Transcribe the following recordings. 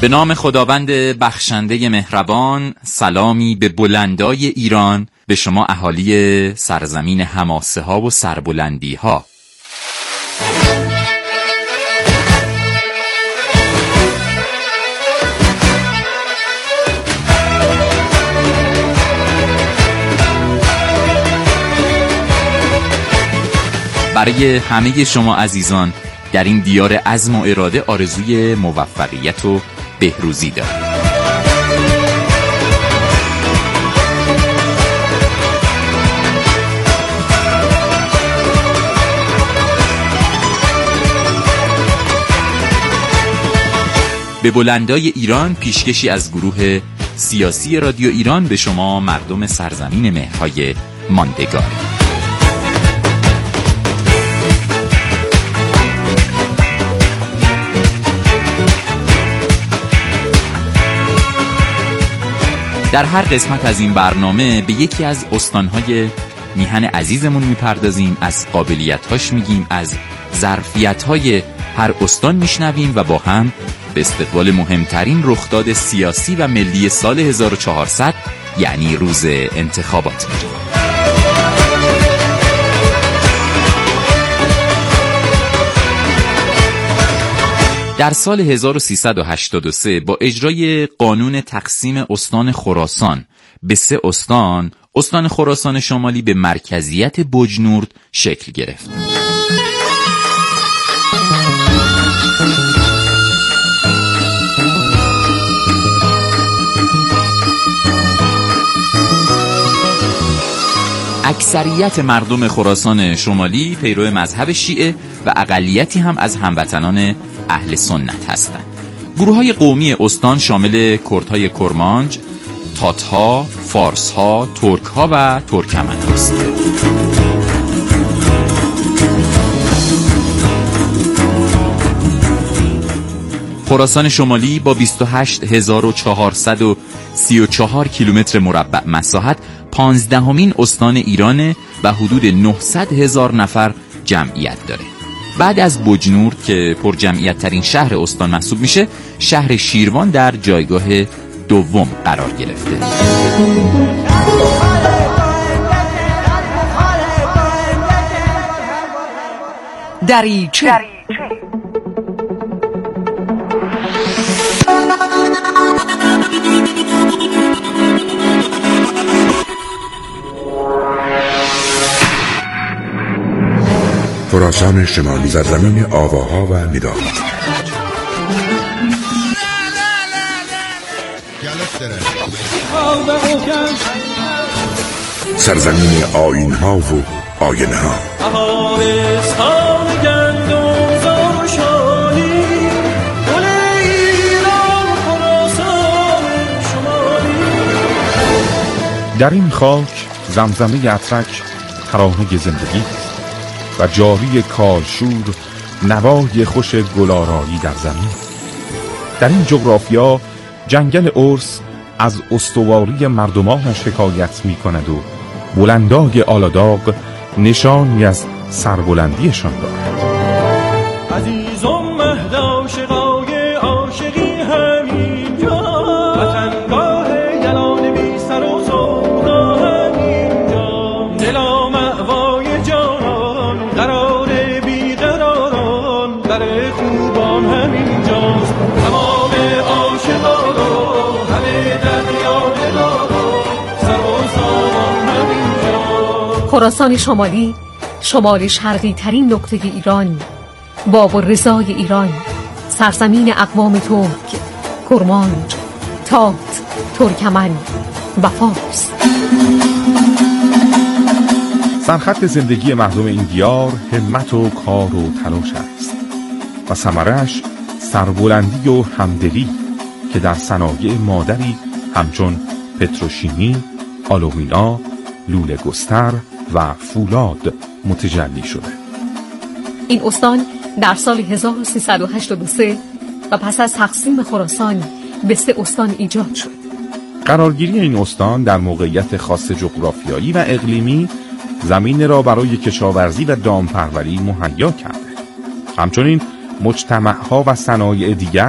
به نام خداوند بخشنده مهربان، سلامی به بلندای ایران، به شما اهالی سرزمین حماسه ها و سربلندی ها. برای همه شما عزیزان در این دیار عزم و اراده آرزوی موفقیت و بهروزی دارم. به بلندای ایران پیشکشی از گروه سیاسی رادیو ایران به شما مردم سرزمین مهرهای ماندگار. در هر قسمت از این برنامه به یکی از استانهای میهن عزیزمون میپردازیم، از قابلیت‌هاش میگیم، از ظرفیت‌های هر استان میشنویم و با هم به استقبال مهمترین رخداد سیاسی و ملی سال 1400 یعنی روز انتخابات میریم. در سال 1383 با اجرای قانون تقسیم استان خراسان به 3 استان، استان خراسان شمالی به مرکزیت بجنورد شکل گرفت. اکثریت مردم خراسان شمالی پیرو مذهب شیعه و اقلیتی هم از هموطنان اهل سنت هستند. گروه‌های قومی استان شامل کردهای کرمانج، تات‌ها، فارس‌ها، ترک‌ها و ترکمن است. خراسان شمالی با 28434 کیلومتر مربع مساحت 15مین استان ایرانه و حدود 900,000 نفر جمعیت داره. بعد از بجنورد که پر جمعیت ترین شهر استان محسوب میشه، شهر شیروان در جایگاه دوم قرار گرفته. دریچه خراسان شمالی، سرزمین آواها و نداها. سرزمین آیین‌ها و آینه‌ها. در این خاک زمزمه اترک ترانه زندگی و جاری کاشور نوای خوش گلارایی در زمین. در این جغرافیا جنگل ارس از استواری مردمانش حکایت می کند و بلندای آلاداغ نشانی از سربلندیشان دارد. عزیزم مهد عاشقای عاشقی همینجا، وطنگاه یلان بی سر و سودا همینجا، دلا مأوای جانان قرار بی قراران، در خوبان همینجاست، تمام عاشقان رو همه دریا دلارو سر و سامان همینجا. خراسان شمالی شمال شرقی ترین نقطه ایران، باب و رضای ایران، سرزمین اقوام ترک، کرمانج، تات، ترکمن و فارس. سرخط زندگی مردم این دیار همت و کار و تلاش است و ثمره‌اش سربلندی و همدلی که در صنایع مادری همچون پتروشیمی، آلومینا، لوله گستر و فولاد متجلی شده. این استان در سال 1383 و پس از تقسیم خراسان به 3 استان ایجاد شد. قرارگیری این استان در موقعیت خاص جغرافیایی و اقلیمی زمین را برای کشاورزی و دامپروری مهیا کرده. همچنین مجتمعها و صنایع دیگر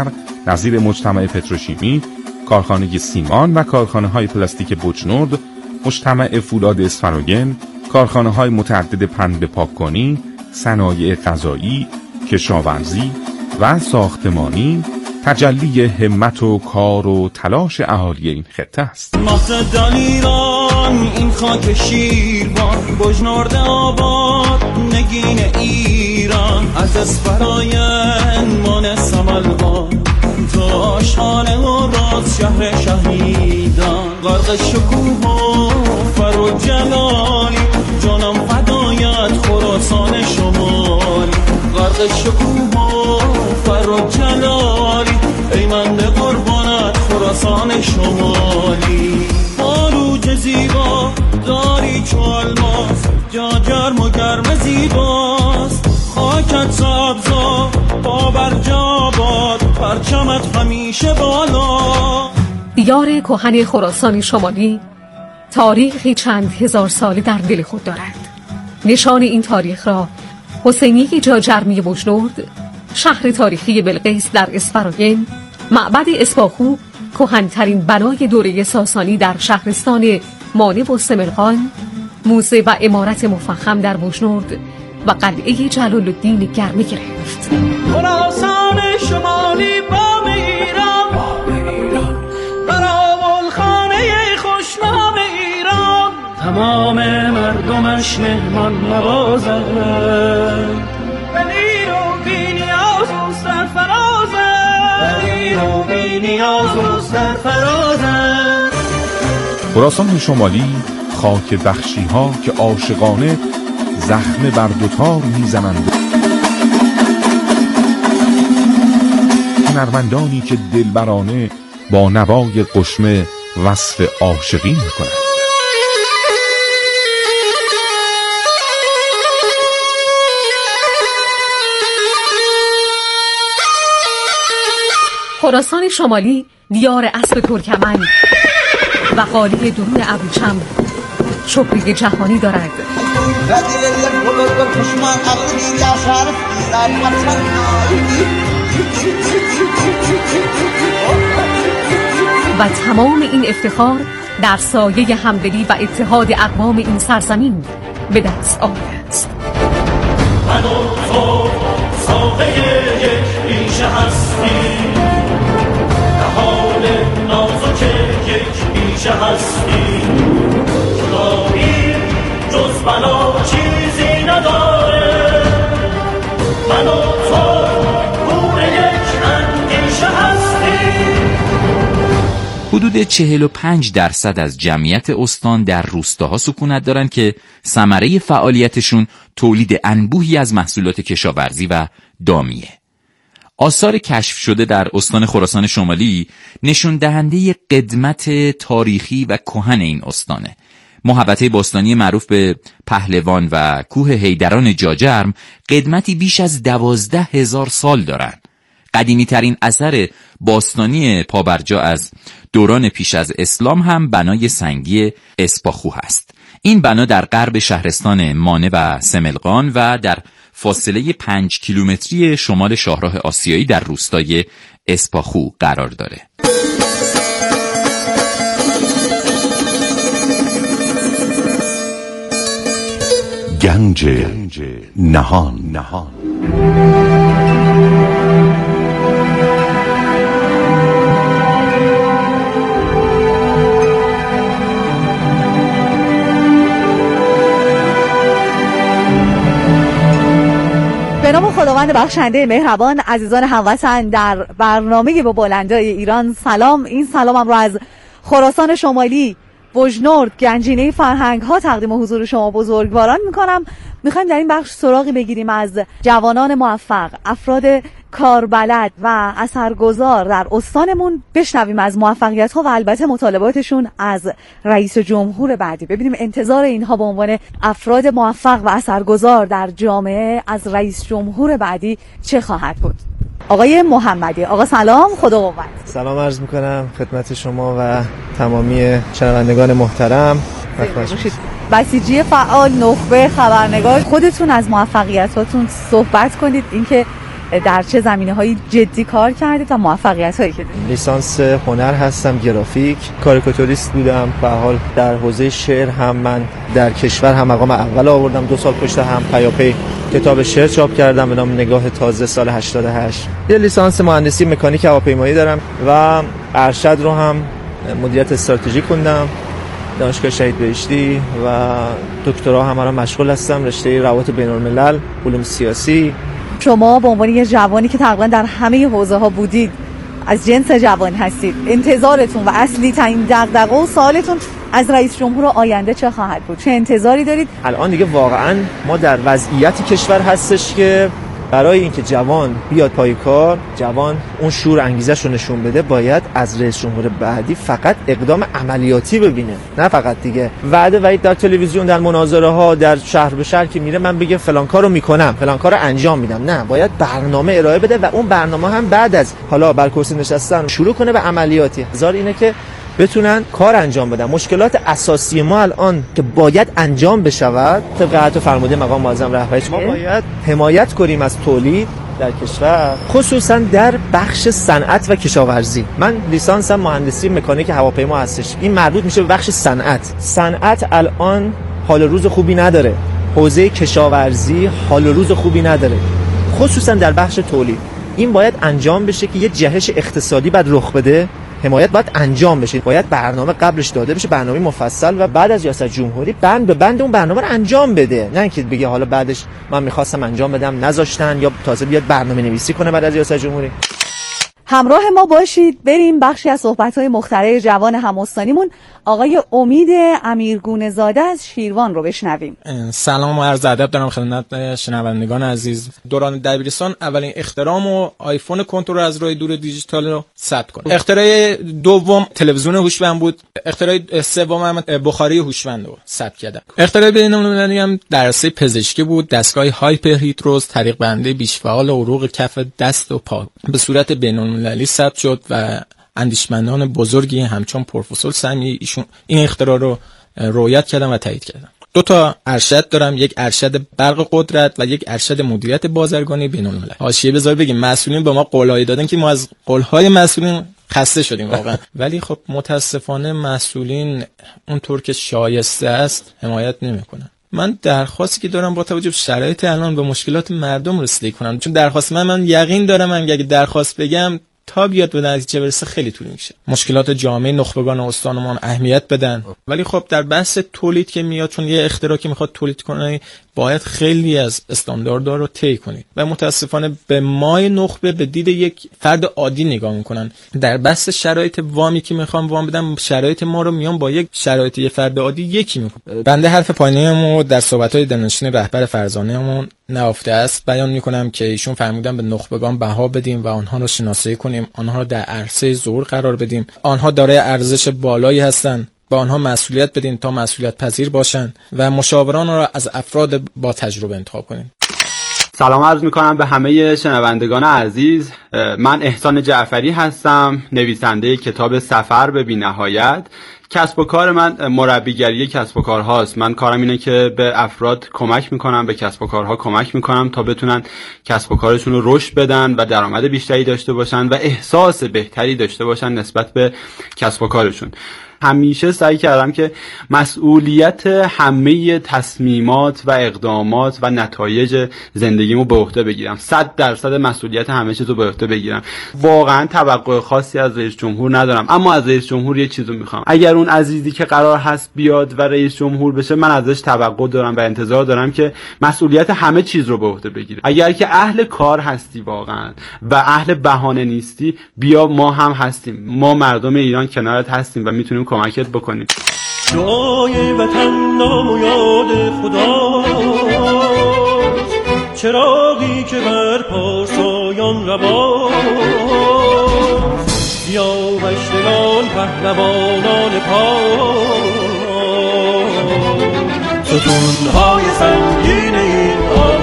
نظیر مجتمع پتروشیمی، کارخانه سیمان و کارخانه‌های پلاستیک بوجنورد، مجتمع فولاد اسفراین، کارخانه‌های متعدد پنبه پاک‌کنی، صنایع غذایی، کشاورزی و ساختمانی تجلی همت و کار و تلاش اهالی این خطه است. مقدل ایران این خاک شیروان، بوجنورد آباد نگین ایران، از اسفراین مان سملقان تو آشانه و راز شهر شهیدان، غرق شکوه و فرو جلالی جانم فدایت خراسان شمالی، غرق شکوه و فرو جلالی ای من به قربانت خراسان شمالی، باروج زیبا داری چو الماس، جا جرم و گرم زیباست، خاکت سبزا پابرجا باد، پرچمت همیشه بالا. دیار کهن خراسان شمالی تاریخی چند هزار ساله در دل خود دارد. نشان این تاریخ را حسینیه جاجرمی بوجنورد، شهر تاریخی بلقیس در اسفراین، معبد اسپاخو کهن‌ترین بنای دوره ساسانی در شهرستان مانه و سملقان، موزه و عمارت مفخم در بوجنورد و قلعه جلال الدین گرمی گرفت. خراسان شمالی بام ایران، برآول خانه خوشنام ایران، تمام مردمش مهمان نوازند، بلیر و بینیاز و سرفرازند، بلیر و بینیاز و سرفرازند. خراسان شمالی خاک بخشی ها که عاشقانه زخم بر دوتار میزنند، هنرمندانی که دلبرانه با نوای قشمه وصف عاشقی میکنند. خراسان شمالی دیار اسب ترکمن و قالی درون ابریشم شهره جهانی دارد. و تمام این افتخار در سایه همدلی و اتحاد اقوام این سرزمین به دست آمده است. من و تو ساقه یک ریشه هستیم، نهال نازک یک ریشه هستیم، جدایی جز بلا چیزی نداره، من و تو گور یک اندیشه هستیم. حدود 45% از جمعیت استان در روستاها سکونت دارند که ثمره فعالیتشون تولید انبوهی از محصولات کشاورزی و دامیه. آثار کشف شده در استان خراسان شمالی نشون دهنده قدمت تاریخی و کهن این استانه. محوطه باستانی معروف به پهلوان و کوه حیدران جاجرم قدمتی بیش از 12,000 سال دارند. قدیمی ترین اثر باستانی پابرجا از دوران پیش از اسلام هم بنای سنگی اسپاخو هست. این بنا در غرب شهرستان مانه و سملقان و در فاصله 5 کیلومتری شمال شاهراه آسیایی در روستای اسپاخو قرار داره. گنج نهان. به نام خداوند بخشنده مهربان، عزیزان هموطن در برنامه با بلندای ایران سلام. این سلامم رو از خراسان شمالی، بوجنورد، گنجینه فرهنگ ها تقدیم حضور شما بزرگواران میکنم. میخوایم در این بخش سراغی بگیریم از جوانان موفق، افراد کاربلد و اثرگذار در استانمون، بشنویم از موفقیت ها و البته مطالباتشون از رئیس جمهور بعدی، ببینیم انتظار اینها به عنوان افراد موفق و اثرگذار در جامعه از رئیس جمهور بعدی چه خواهد بود. آقای محمدی، آقا سلام، خدا قوت. سلام عرض میکنم خدمت شما و تمامی شنوندگان محترم. بسیجی فعال، نخبه، خبرنگار، خودتون از موفقیتاتون صحبت کنید، اینکه در چه زمینه‌هایی جدی کار کردید و موفقیت‌هایی که داشتید؟ لیسانس هنر هستم، گرافیک، کاریکاتوریست بودم. به حال در حوزه شعر هم من در کشور هم مقام اول آوردم. 2 سال پشت هم پیاپی کتاب شعر چاپ کردم به نام نگاه تازه سال 88. یه لیسانس مهندسی مکانیک هواپیمایی دارم و ارشد رو هم مدیریت استراتژی خوندم دانشگاه شهید بهشتی و دکترا هم الان مشغول هستم رشته روابط بین‌الملل، علوم سیاسی. شما به عنوان یه جوانی که تقریبا در همه حوزه‌ها بودید، از جنس جوان هستید، انتظارتون و اصلی ترین دغدغه و سوالتون از رئیس جمهور آینده چه خواهد بود؟ چه انتظاری دارید؟ الان دیگه واقعا ما در وضعیتی کشور هستش که برای اینکه جوان بیاد پای کار، جوان اون شور انگیزش رو نشون بده، باید از رئیس جمهور بعدی فقط اقدام عملیاتی ببینه، نه فقط دیگه وعده وعید در تلویزیون، در مناظره ها، در شهر به شهر که میره من بگه فلان کارو میکنم، فلان کارو انجام میدم. نه، باید برنامه ارائه بده و اون برنامه هم بعد از حالا بر کرسی نشستن شروع کنه به عملیاتی. هزار اینه که بتونن کار انجام بدن. مشکلات اساسی ما الان که باید انجام بشود طبق حتی فرموده مقام معظم رهبری، ما باید حمایت کنیم از تولید در کشور، خصوصا در بخش صنعت و کشاورزی. من لیسانسم مهندسی مکانیک هواپیما هستش، این مربوط میشه به بخش صنعت. صنعت الان حال روز خوبی نداره، حوزه کشاورزی حال روز خوبی نداره، خصوصا در بخش تولید. این باید انجام بشه که یه جهش اقتصادی بعد رخ بده، حمایت باید انجام بشه، باید برنامه قبلش داده بشه، برنامه مفصل، و بعد از ریاست جمهوری بند به بند اون برنامه رو انجام بده. نه اینکه بگه حالا بعدش من می‌خواستم انجام بدم نذاشتن، یا تازه بیاد برنامه نویسی کنه بعد از ریاست جمهوری. همراه ما باشید، بریم بخشی از صحبت‌های مخترع جوان هم‌استانیمون آقای امید امیرگونه زاده از شیروان رو بشنویم. سلام و عرض ادب دارم خدمت شنوندگان عزیز. دوران دبیرستان اولین اختراعم و آیفون کنترل از راه دور دیجیتال رو ثبت کنم. اختراع دوم تلویزیون هوشمند بود. اختراع سوم هم بخاری هوشمند رو ثبت کردم. اختراع بین‌المللی هم در عرصه پزشکی بود. دستگاه هایپر هیتروز طریق بندی بیش فعال عروق کف دست و پا به صورت بین‌المللی ثبت شد و اندیشمندان بزرگی همچون پروفسور سمی ایشون این اختراع رو رعایت کردن و تایید کردن. 2 ارشد دارم، یک ارشد برق قدرت و یک ارشد مدیریت بازرگانی بین‌الملل. حاشیه بذار بگیم مسئولین به ما قولایی دادن که ما از قولهای مسئولین خسته شدیم واقعا، ولی خب متاسفانه مسئولین اونطور که شایسته است حمایت نمیکنن. من درخواستی که دارم با توجه به شرایط الان به مشکلات مردم رسیدگی کنم، چون درخواست من یقین دارم اگه درخواست بگم تا بیاد به نتیجه برسه خیلی طول میشه. مشکلات جامعه نخبگان استانمان اهمیت بدن، ولی خب در بحث تولید که میاد، چون یه اختراع که میخواد تولید کنه باید خیلی از استانداردها رو طی کنید و متاسفانه به مای نخبه به دید یک فرد عادی نگاه میکنن. در بحث شرایط وامی که میخوام وام بدم، شرایط ما رو میان با یک شرایط یه فرد عادی یکی میکنه. بنده حرف پایانیمو در صحبت‌های دانشجوی رهبر فرزانه‌مون نهفته است بیان میکنم که ایشون فرمودن به نخبگان بها بدیم و آنها رو شناسایی کنیم، آنها رو در عرصه ظهور قرار بدیم. آنها دارای ارزش بالایی هستند، با آنها مسئولیت بدیم تا مسئولیت پذیر باشن و مشاوران را از افراد با تجربه انتخاب کنیم. سلام عرض میکنم به همه شنوندگان عزیز. من احسان جعفری هستم، نویسنده کتاب سفر به بی‌نهایت. کسب و کار من مربیگری کسب و کارهاست. من کارم اینه که به افراد کمک میکنم، به کسب و کارها کمک میکنم تا بتونن کسب و کارشون رو رشد بدن و درآمد بیشتری داشته باشن و احساس بهتری داشته باشن نسبت به کسب و کارشون. همیشه سعی کردم که مسئولیت همه تصمیمات و اقدامات و نتایج زندگیمو به عهده بگیرم. 100% مسئولیت همه چیزو به عهده بگیرم. واقعا توقع خاصی از رئیس جمهور ندارم، اما از رئیس جمهور یه چیزو میخوام. اگر اون عزیزی که قرار هست بیاد و رئیس جمهور بشه، من ازش توقع دارم و انتظار دارم که مسئولیت همه چیز رو به عهده بگیره. اگر که اهل کار هستی واقعا و اهل بهانه نیستی، بیا ما هم هستیم. ما مردم ایران کنارت هستیم و میتونیم کمکت بکنیم. دعای وطن نام و یاد خدا، چراغی که بر پارسایان رواست، سیاوشان پهلوانان پاک، ستونهای سنگین این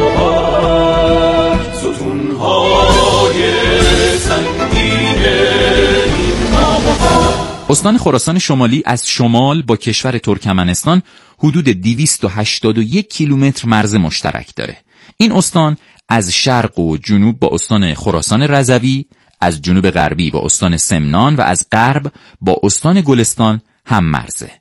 آباد، ستونهای سنگین این آباد. استان خراسان شمالی از شمال با کشور ترکمنستان حدود 281 کیلومتر مرز مشترک داره. این استان از شرق و جنوب با استان خراسان رضوی، از جنوب غربی با استان سمنان و از غرب با استان گلستان هم مرزه.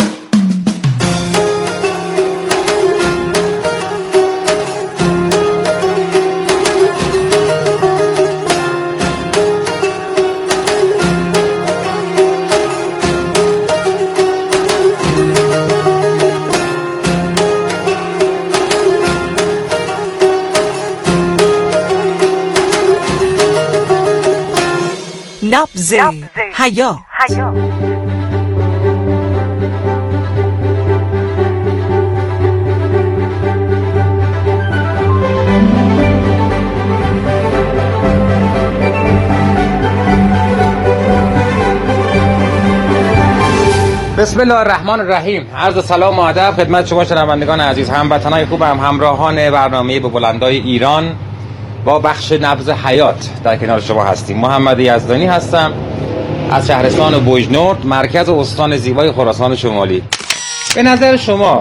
نبض حیا. بسم الله الرحمن الرحیم. عرض سلام و ادب خدمت شما شنوندگان عزیز، هموطنان خوبم، همراهان برنامه به بلندای ایران با بخش نبض حیات در کنار شما هستیم. محمد یزدانی هستم از شهرستان بوجنورد، مرکز استان زیبای خراسان شمالی. به نظر شما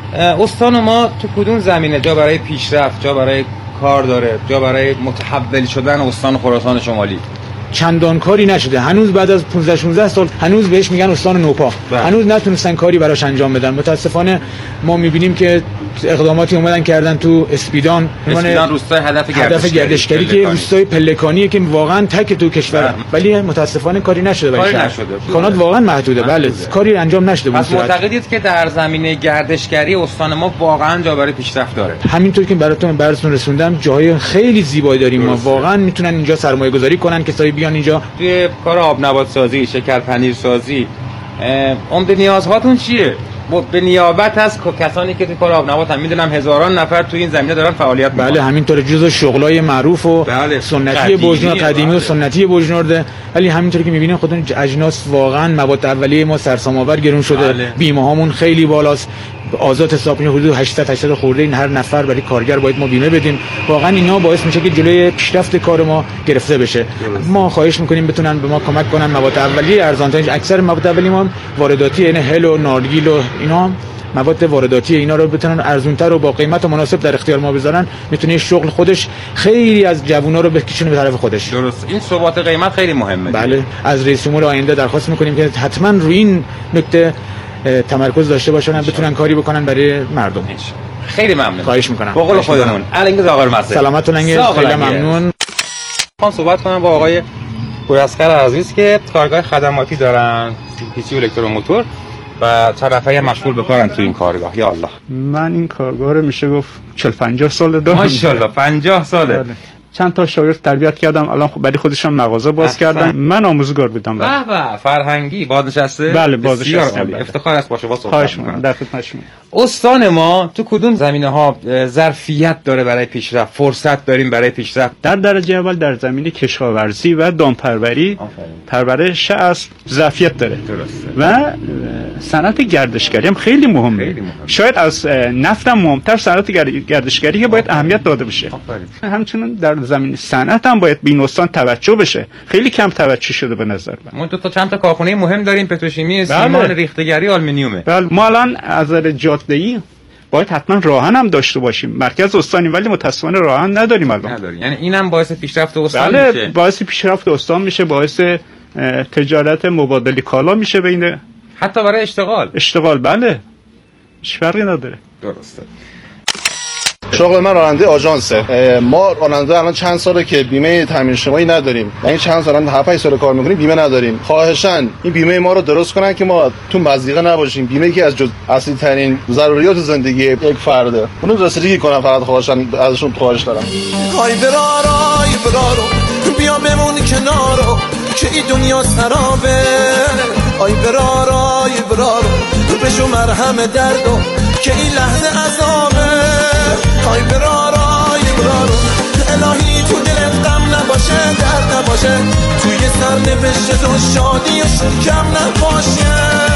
استان ما تو کدوم زمینه جا برای پیشرفت، جا برای کار داره، جا برای متحول شدن استان خراسان شمالی؟ چندان کاری نشده هنوز. بعد از 15-16 سال هنوز بهش میگن استان نوپا. هنوز نتونستن کاری براش انجام بدن. متاسفانه ما میبینیم که اقداماتی اومدن کردن تو اسپیدان روستای هدف گردشگری که روستای پلکانیه که واقعا تک تو کشور، ولی متاسفانه کاری نشده. کاری نشده. امکانات واقعا محدوده. بله کاری انجام نشده. پس معتقدید که در زمینه گردشگری استان ما واقعا جا برای پیشرفت داره؟ همینطور که براتون رسوندم جاهای خیلی زیبایی داریم. ما واقعا میتونن اینجا سرمایه‌گذاری کنن، کسایی بیان اینجا توی کار آب نبات سازی، شکر پنیر سازی. عمده نیازهاتون چیه؟ به نیابت از کسانی که توی کار آب نبات هم میدونم هزاران نفر توی این زمینه دارن فعالیت میکنن. بله همینطور جزء شغلای معروف و سنتی بوجنورد، قدیمی و سنتی بوجنورد. ولی همینطوری که میبینین خودتون اجناس واقعا مواد اولیه ما سرسام‌آور گرون شده. بیمه هامون خیلی بالاست. آزاد حساب کنید حدود 800 خورده این هر نفر برای کارگر باید ما بیمه بدیم. واقعا اینا باعث میشه که جلوی پیشرفت کار ما گرفته بشه. ما خواهش میکنیم بتونن به ما کمک کنن. مواد اولیه ارزان‌ترین، اکثر مواد اولیه ما وارداتی، یعنی هل و نارگیل و اینا مواد وارداتی، اینا رو بتونن ارزان‌تر و با قیمت مناسب در اختیار ما بذارن. میتونه شغل خودش خیلی از جوونا رو بکشونه به طرف خودش. درست. این ثبات قیمت خیلی مهمه. بله از رئیس جمهور آینده درخواست میکنیم که حتما روی این نکته تمرکز داشته باشن، بتونن کاری بکنن برای مردم. خیلی ممنون. خواهش میکنم. با قول خودمون الانگز آقا مسعود. سلامتون انگیز. خیلی ممنون. من صحبت کنم با آقای گوراسکر عزیز که کارگاه خدماتی دارن، پیسی و الکتروموتور و چند نفری مشغول به کارن تو این کارگاه. یا الله. من این کارگاه رو میشه گفت 40-50 سال دارم. ماشاءالله 50 ساله. بله. چند تا شاگرد تربیت کردم، الان برای خودشون مغازه باز کردن. من آموزگار بودم. به به فرهنگی بازنشسته. بله بازنشسته. بله. افتخار است باشه با صحبت. خواهش می‌کنم. در خدمت شما. استان ما تو کدوم زمینه‌ها ظرفیت داره برای پیشرفت، فرصت داریم برای پیشرفت؟ در درجه اول در زمینه کشاورزی و دامپروری، پرورش از ظرفیت داره. درسته. و صنعت گردشگری هم خیلی مهمه. شاید از نفت هم مهمتر صنعت گردشگری که باید اهمیت داده بشه. همچنین در زمین صنعت هم باید به این استان توجه بشه. خیلی کم توجه شده به نظر من. ما دو تا چند تا کارخونه مهم داریم، پتروشیمی، سیمان، ریختگری، آلومینیومه. بله ما الان از نظر جاده‌ای باید حتما راهن هم داشته باشیم. مرکز استانی ولی متأسفانه راهن نداریم الان. یعنی اینم باعث پیشرفت استان میشه. بله باعث پیشرفت استان میشه، باعث تجارت مبادله کالا میشه بین، حتی برای اشتغال. بله هیچ فرقی نداره. درسته. شغل من راننده آژانسه. ما راننده الان چند ساله که بیمه تامین اجتماعی نداریم. یعنی چند سال 7-8 سال کار میکنیم بیمه نداریم. خواهشاً این بیمه ما رو درست کنن که ما تو مضیقه نباشیم. بیمه که از اصلی ترین ضروریات زندگی یک فرده. اونو رسیدگی کنن، فقط خواهشاً ازشون خواهش دارم. های برارو بیا بمون کنارو که این دنیا سرابه. های برارو تو بشو مرهم دردو که این لحظه عذابه. های برارو الهی تو دلت غم نباشه، درد نباشه، توی سرنوشت تو شادیشون کم نباشه.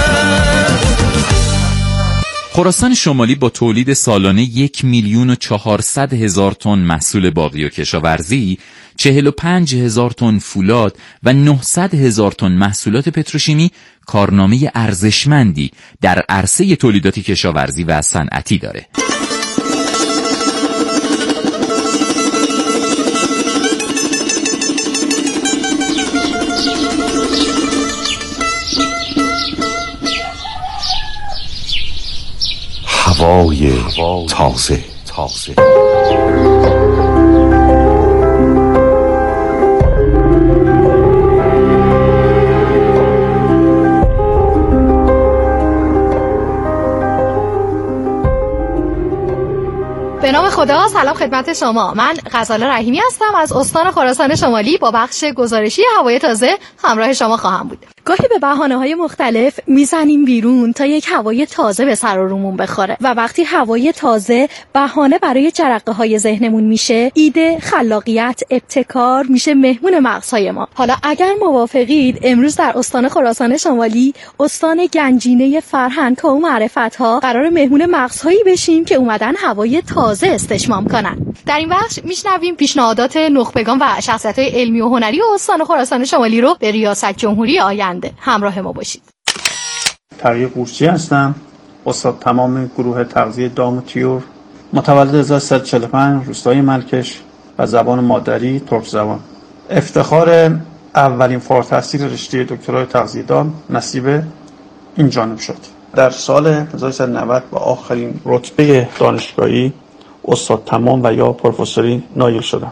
خراسان شمالی با تولید سالانه 1,400,000 تن محصول باغی و کشاورزی، 45,000 تن فولاد و 900,000 تن محصولات پتروشیمی کارنامه ارزشمندی در عرصه تولیدات کشاورزی و صنعتی داره. هوای تازه. به نام خدا. سلام خدمت شما. من غزاله رحیمی هستم از استان خراسان شمالی. با بخش گزارشی هوای تازه همراه شما خواهم بود. گاهی به بهانه‌های مختلف میزنیم بیرون تا یک هوای تازه به سر و رومون بخوره و وقتی هوای تازه بهانه برای جرقه‌های ذهنمون میشه، ایده، خلاقیت، ابتکار میشه مهمون مغزهای ما. حالا اگر موافقید امروز در استان خراسان شمالی، استان گنجینه فرهنگ و معرفت‌ها، قرار مهمون مغزهایی بشیم که اومدن هوای تازه استشمام کنن. در این بخش میشنویم پیشنهادات نخبگان و شخصیت‌های علمی و هنری استان خراسان شمالی رو به ریاست جمهوری آینده. همراه ما باشید. تقی قورچی هستم، استاد تمام گروه تغذیه دام و طیور، متولد 1345، روستای ملکش و زبان مادری ترک زبان. افتخار اولین فارغ التحصیل رشته دکترای تغذیه دام نصیب این جانب شد. در سال 1390 با آخرین رتبه دانشگاهی استاد تمام و یا پروفسوری نایل شدم.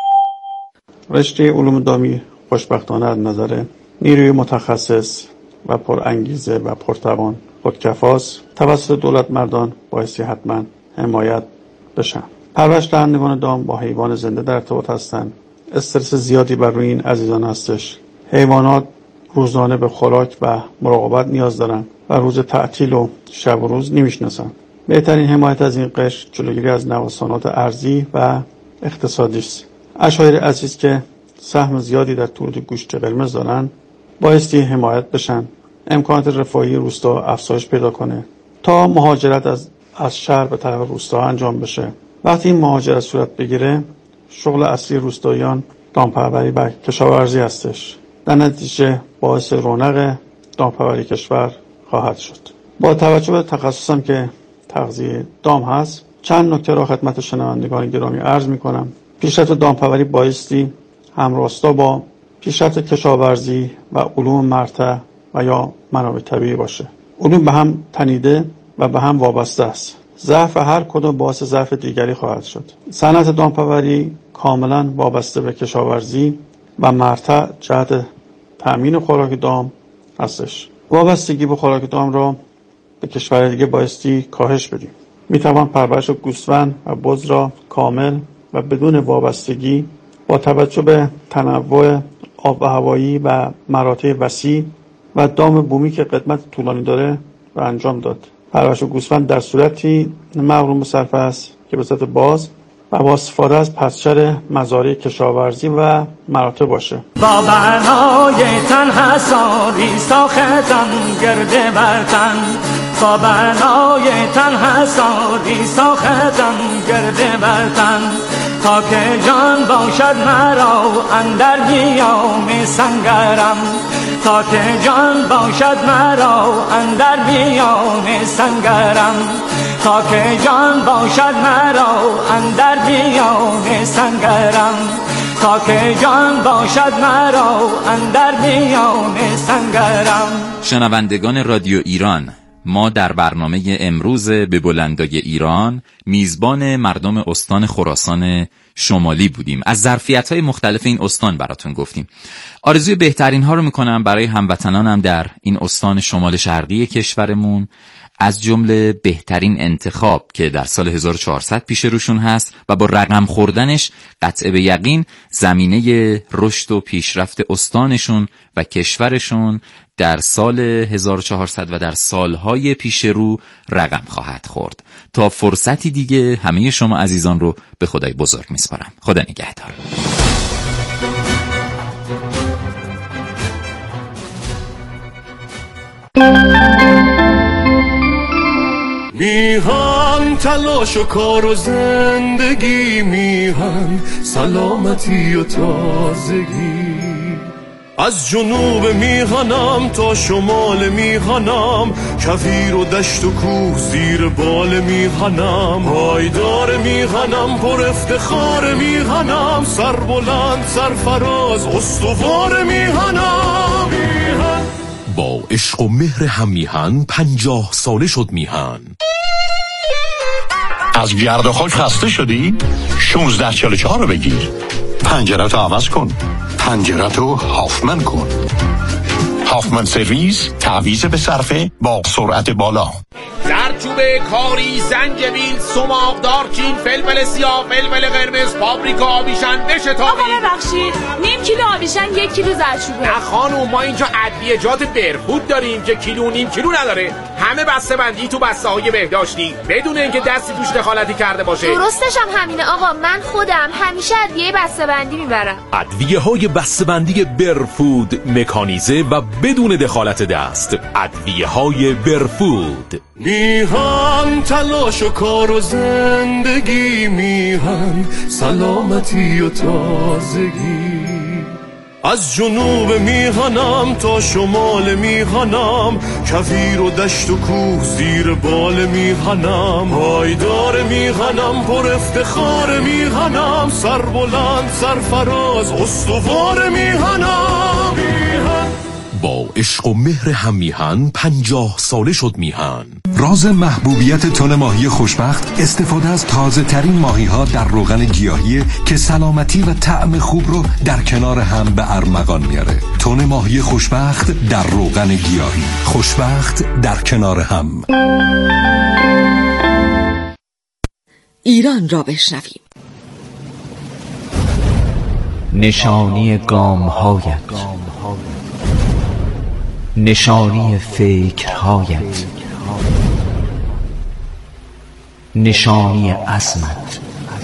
رشته علوم دامی خوشبختانه از نظر نیروی متخصص و پرانگیزه و پرتوان خودکفاست، توسط دولت مردان بایستی حتما حمایت بشن. پرورش دهندگان دام با حیوان زنده در ارتباط هستند. استرس زیادی بر روی این عزیزان هستش. حیوانات روزانه به خوراک و مراقبت نیاز دارن و روز تعطیل و شب و روز نمیشناسن. بهترین حمایت از این قشر جلوگیری از نوسانات ارضی و اقتصادی است. عشایر عزیز که سهم زیادی در تولید گوشت قرمز دارن بایستی حمایت بشن. امکانات رفاهی روستا افزایش پیدا کنه تا مهاجرت از شهر به طرف روستا انجام بشه. وقتی این مهاجرت صورت بگیره، شغل اصلی روستاییان دامپروری و کشاورزی هستش. در نتیجه باعث رونق دامپروری کشور خواهد شد. با توجه به تخصصم که تغذیه دام هست، چند نکته را خدمت شنوندگان گرامی عرض می‌کنم. پیشرفت دامپروری بایستی همراستا با پیشرفت کشاورزی و علوم مرتع و یا منابع طبیعی باشه. علوم به هم تنیده و به هم وابسته است. ضعف هر کدوم باعث ضعف دیگری خواهد شد. صنعت دامپروری کاملا وابسته به کشاورزی و مرتع جهت تأمین خوراک دام هستش. وابستگی به خوراک دام را به کشور دیگه بایستی کاهش بدیم. میتوان پرورش گوسفند و بز را کامل و بدون وابستگی با توجه به تنوع آب و هوایی و مراتع وسیع و دام بومی که قدمت طولانی داره و انجام داد. پرورش گوسفند در صورتی مغروم به صرفه است که به صورت باز و با استفاده از پسچر مزارع کشاورزی و مراتع باشه. با بنای تن حساری ساختم گرده برتن، با بنای تن حساری ساختم گرده برتن، تا که جان باشد مرا اندر بیام سنگرم، تا که جان باشد مرا اندر بیام سنگرم، تا که جان باشد مرا اندر بیام سنگرم، تا که جان باشد مرا اندر بیام سنگرم. شنوندگان رادیو ایران، ما در برنامه امروز به بلندای ایران میزبان مردم استان خراسان شمالی بودیم. از ظرفیت‌های مختلف این استان براتون گفتیم. آرزوی بهترین ها رو میکنم برای هموطنانم در این استان شمال شرقی کشورمون، از جمله بهترین انتخاب که در سال 1400 پیش روشون هست و با رقم خوردنش قطع به یقین زمینه رشد و پیشرفت استانشون و کشورشون در سال 1400 و در سالهای پیش رو رقم خواهد خورد. تا فرصتی دیگه همه شما عزیزان رو به خدای بزرگ میسپارم. خدا نگهدار. میهن تلاش و کار و زندگی، میهن سلامتی و تازگی، از جنوب میهنم تا شمال میهنم، کویر و دشت و کوه زیر بال میهنم، پایدار میهنم پر افتخار میهنم، سربلند سرفراز استوار میهنم. با عشق و مهر هم میهن 50 ساله شد میهن. از گرد و خاک خسته شدی؟ 1644 رو بگیر. پنجره‌تو عوض کن. پنجره‌تو هافمن کن. هافمن سرویس، تعویض به صرفه با سرعت بالا. زردچوبه، کاری، زنجبیل، سماق، دارچین، فلفل سیاه، فلفل قرمز، پاپریکا، آبیشن بشتابید. آقا ببخشید، نیم کیلو آبیشن 1 کیلو زردچوبه. نه خانوم، ما اینجا ادویه‌جات برفود داریم که کیلو نیم کیلو نداره. همه بسته بندی تو بسته‌های بهداشتی بدون اینکه دستی توش دخالتی کرده باشه. درستش هم همینه آقا، من خودم همیشه ادویه بسته بندی میبرم. ادویه‌های بسته بندی برفود، مکانیزه و بدون دخالت دست. ادویه‌های برفود. میهن تلاش و کار و زندگی، میهن سلامتی و تازگی. از جنوب میهنم تا شمال میهنم، کویر و دشت و کوه زیر بال میهنم. پایدار میهنم، پر افتخار میهنم، سربلند سرفراز استوار میهنم. با عشق و مهر هم میهن 50 ساله شد میهن. راز محبوبیت تن ماهی خوشبخت استفاده از تازه ترین ماهی ها در روغن گیاهی که سلامتی و طعم خوب رو در کنار هم به ارمغان میاره. تن ماهی خوشبخت در روغن گیاهی. خوشبخت در کنار هم. ایران را بشنویم. نشانی گام‌هایت، نشانی فکرهایت، نشانی عزمت،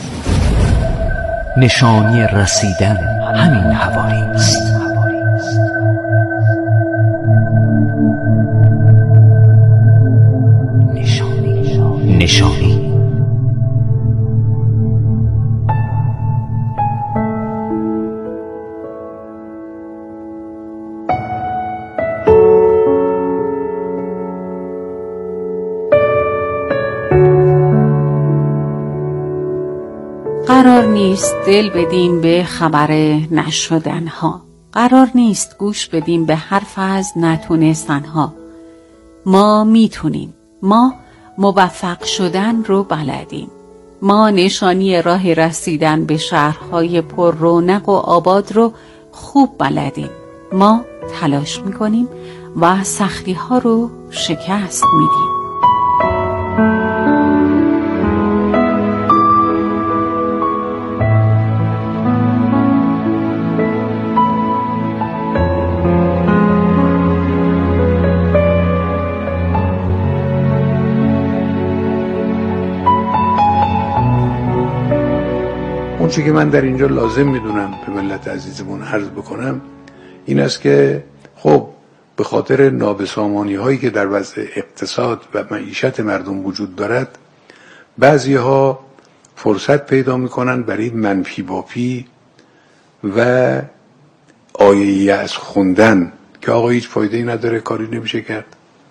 نشانی رسیدن همین هوایی است. نشانی قرار نیست دل بدیم به خبر نشدنها. قرار نیست گوش بدیم به حرف از نتونستنها. ما میتونیم. ما موفق شدن رو بلدیم. ما نشانی راه رسیدن به شهرهای پر رونق و آباد رو خوب بلدیم. ما تلاش میکنیم و سختی‌ها رو شکست میدیم. اونچه که من در اینجا لازم میدونم به ملت عزیزمون عرض بکنم این است که خب به خاطر نابسامانی هایی که در وضع اقتصاد و معیشت مردم وجود دارد، بعضی ها فرصت پیدا میکنن برای منفی باپی و آیه یأس خوندن که آقا هیچ فایده‌ای نداره، کاری نمیشه کرد.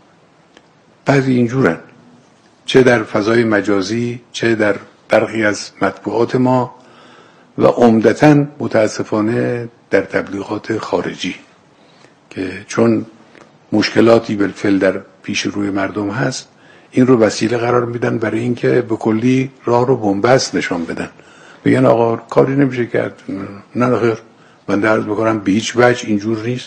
بعضی اینجورن، چه در فضای مجازی چه در برخی از مطبوعات ما و عمدتاً متاسفانه در تبلیغات خارجی که چون مشکلاتی بالفعل در پیش روی مردم هست، این رو وسیله قرار میدن برای اینکه به کلی راه رو بنبست نشان بدن، بگن آقا کاری نمیشه کرد. نه خیر، من عرض بکنم به هیچ وجه اینجور نیست.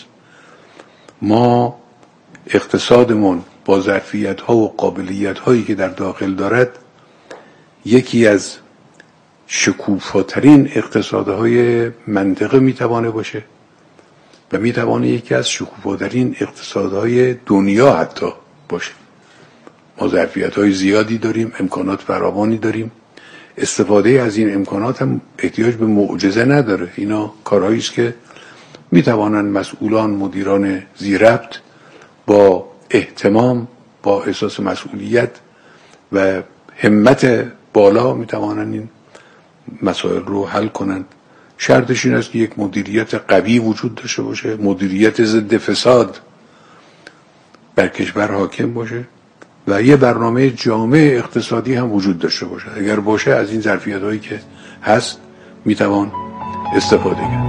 ما اقتصادمون با ظرفیت ها و قابلیت هایی که در داخل دارد یکی از شکوفاترین اقتصادهای منطقه میتوانه باشه و میتوانه یکی از شکوفاترین اقتصادهای دنیا حتی باشه. ما ظرفیت‌های زیادی داریم، امکانات فراوانی داریم. استفاده از این امکانات هم احتیاج به معجزه نداره. اینا کارهایی است که میتوانند مسئولان، مدیران ذی‌ربط با اهتمام، با احساس مسئولیت و همت بالا میتوانند این مسائل رو حل کنند. شرطش این است که یک مدیریت قوی وجود داشته باشه، مدیریت ضد فساد بر کشور حاکم باشه و یه برنامه جامع اقتصادی هم وجود داشته باشه. اگر باشه از این ظرفیت‌هایی که هست میتوان استفاده کرد.